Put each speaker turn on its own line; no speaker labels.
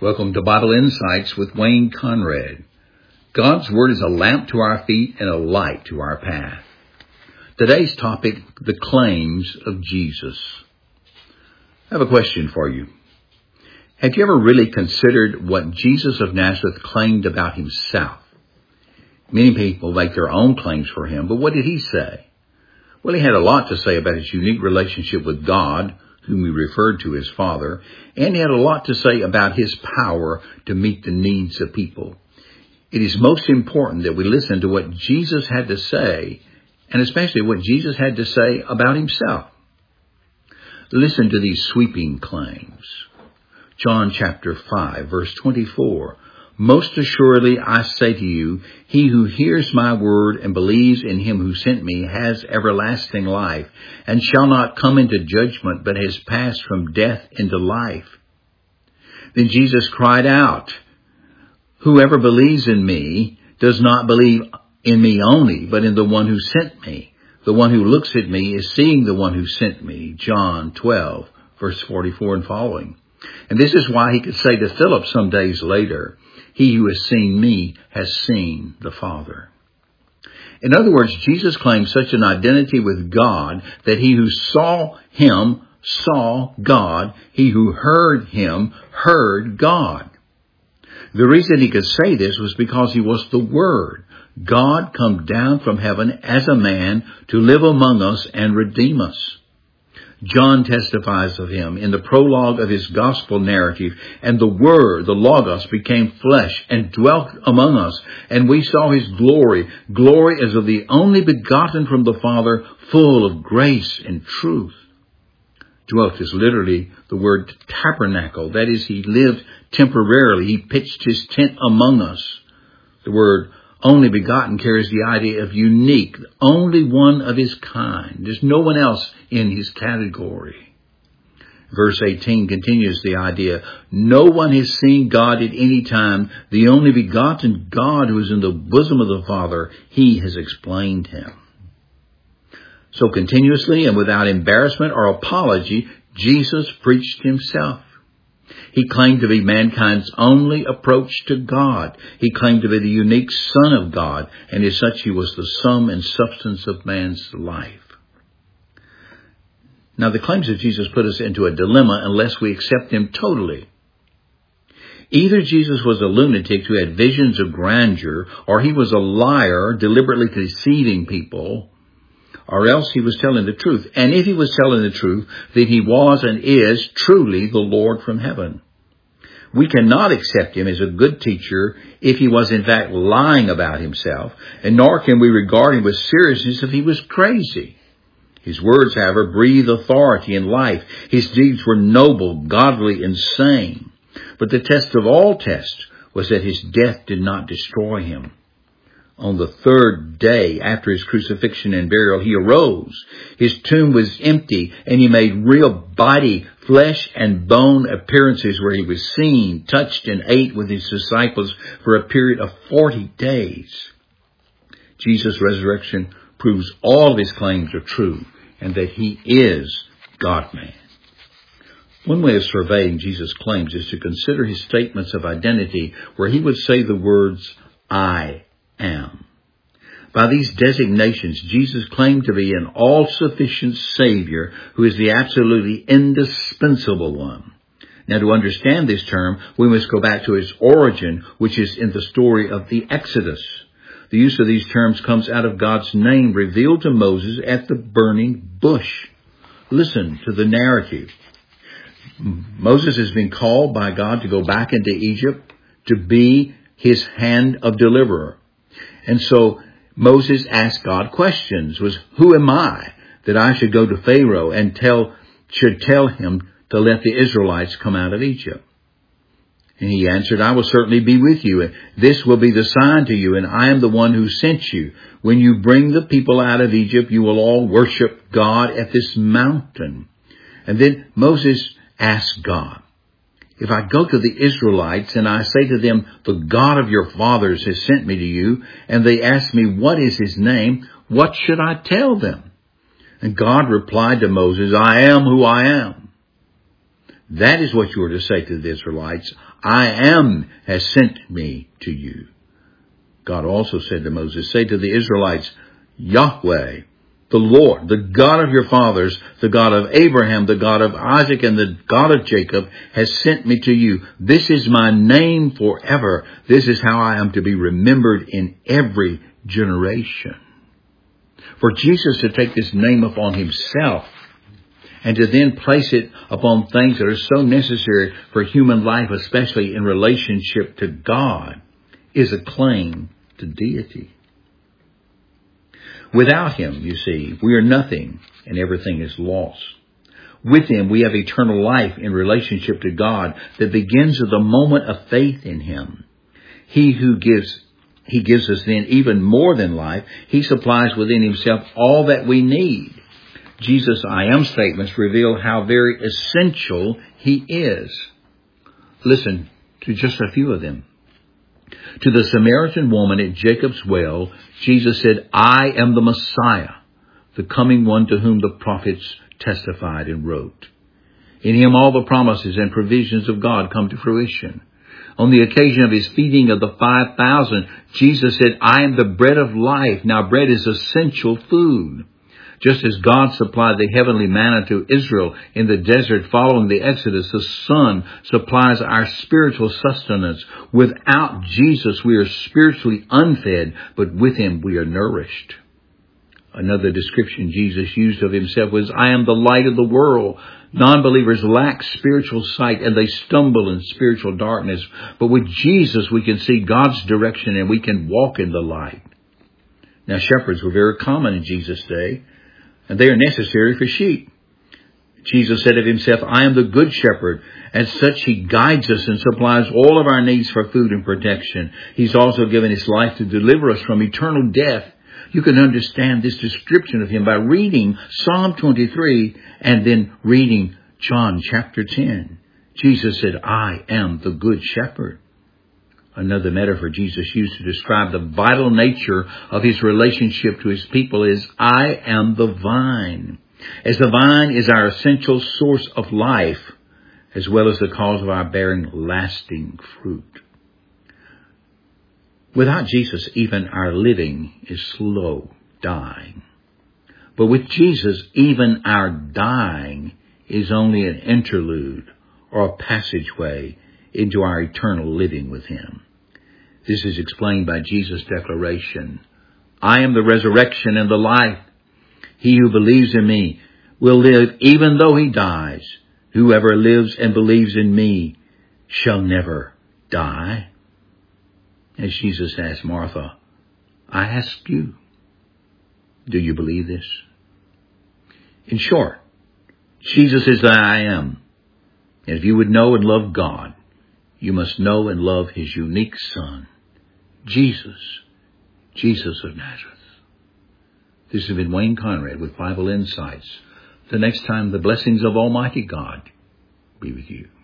Welcome to Bible Insights with Wayne Conrad. God's Word is a lamp to our feet and a light to our path. Today's topic, the claims of Jesus. I have a question for you. Have you ever really considered what Jesus of Nazareth claimed about himself? Many people make their own claims for him, but what did he say? Well, he had a lot to say about his unique relationship with God, whom he referred to as Father, and he had a lot to say about his power to meet the needs of people. It is most important that we listen to what Jesus had to say, and especially what Jesus had to say about himself. Listen to these sweeping claims. John chapter 5, verse 24. Most assuredly I say to you, he who hears my word and believes in him who sent me has everlasting life, and shall not come into judgment, but has passed from death into life. Then Jesus cried out, whoever believes in me does not believe in me only, but in the one who sent me. The one who looks at me is seeing the one who sent me. John 12, verse 44 and following. And this is why he could say to Philip some days later, he who has seen me has seen the Father. In other words, Jesus claimed such an identity with God that he who saw him saw God. He who heard him heard God. The reason he could say this was because he was the Word. God come down from heaven as a man to live among us and redeem us. John testifies of him in the prologue of his gospel narrative, and the Word, the Logos, became flesh and dwelt among us, and we saw his glory as of the only begotten from the Father, full of grace and truth. Dwelt is literally the word tabernacle. That is, he lived temporarily. He pitched his tent among us. The word only begotten carries the idea of unique, only one of his kind. There's no one else in his category. Verse 18 continues the idea, no one has seen God at any time. The only begotten God who is in the bosom of the Father, he has explained him. So continuously and without embarrassment or apology, Jesus preached himself. He claimed to be mankind's only approach to God. He claimed to be the unique Son of God, and as such he was the sum and substance of man's life. Now the claims of Jesus put us into a dilemma unless we accept them totally. Either Jesus was a lunatic who had visions of grandeur, or he was a liar deliberately deceiving people, or else he was telling the truth. And if he was telling the truth, then he was and is truly the Lord from heaven. We cannot accept him as a good teacher if he was in fact lying about himself, and nor can we regard him with seriousness if he was crazy. His words, however, breathe authority and life. His deeds were noble, godly, and sane. But the test of all tests was that his death did not destroy him. On the third day after his crucifixion and burial, he arose. His tomb was empty, and he made real body, flesh, and bone appearances where he was seen, touched, and ate with his disciples for a period of 40 days. Jesus' resurrection proves all of his claims are true, and that he is God-man. One way of surveying Jesus' claims is to consider his statements of identity, where he would say the words, I am. By these designations, Jesus claimed to be an all-sufficient Savior who is the absolutely indispensable one. Now, to understand this term, we must go back to its origin, which is in the story of the Exodus. The use of these terms comes out of God's name revealed to Moses at the burning bush. Listen to the narrative. Moses has been called by God to go back into Egypt to be his hand of deliverer. And so Moses asked God questions. Who am I that I should go to Pharaoh and should tell him to let the Israelites come out of Egypt? And he answered, I will certainly be with you, and this will be the sign to you, and I am the one who sent you. When you bring the people out of Egypt, you will all worship God at this mountain. And then Moses asked God, if I go to the Israelites and I say to them, the God of your fathers has sent me to you, and they ask me, what is his name? What should I tell them? And God replied to Moses, I am who I am. That is what you are to say to the Israelites. I am has sent me to you. God also said to Moses, say to the Israelites, Yahweh, the Lord, the God of your fathers, the God of Abraham, the God of Isaac, and the God of Jacob, has sent me to you. This is my name forever. This is how I am to be remembered in every generation. For Jesus to take this name upon himself and to then place it upon things that are so necessary for human life, especially in relationship to God, is a claim to deity. Without him, you see, we are nothing and everything is lost. With him, we have eternal life in relationship to God that begins at the moment of faith in him. He gives us then even more than life. He supplies within himself all that we need. Jesus' I am statements reveal how very essential he is. Listen to just a few of them. To the Samaritan woman at Jacob's well, Jesus said, I am the Messiah, the coming one to whom the prophets testified and wrote. In him all the promises and provisions of God come to fruition. On the occasion of his feeding of the 5,000, Jesus said, I am the bread of life. Now bread is essential food. Just as God supplied the heavenly manna to Israel in the desert following the Exodus, the Son supplies our spiritual sustenance. Without Jesus, we are spiritually unfed, but with him we are nourished. Another description Jesus used of himself was, I am the light of the world. Non-believers lack spiritual sight and they stumble in spiritual darkness. But with Jesus, we can see God's direction and we can walk in the light. Now, shepherds were very common in Jesus' day, and they are necessary for sheep. Jesus said of himself, I am the good shepherd. As such, he guides us and supplies all of our needs for food and protection. He's also given his life to deliver us from eternal death. You can understand this description of him by reading Psalm 23 and then reading John chapter 10. Jesus said, I am the good shepherd. Another metaphor Jesus used to describe the vital nature of his relationship to his people is, I am the vine. As the vine is our essential source of life, as well as the cause of our bearing lasting fruit. Without Jesus, even our living is slow dying. But with Jesus, even our dying is only an interlude or a passageway into our eternal living with him. This is explained by Jesus' declaration, I am the resurrection and the life. He who believes in me will live even though he dies. Whoever lives and believes in me shall never die. As Jesus asked Martha, I ask you, do you believe this? In short, Jesus is the I am. And if you would know and love God, you must know and love his unique Son, Jesus of Nazareth. This has been Wayne Conrad with Bible Insights. The next time, the blessings of Almighty God be with you.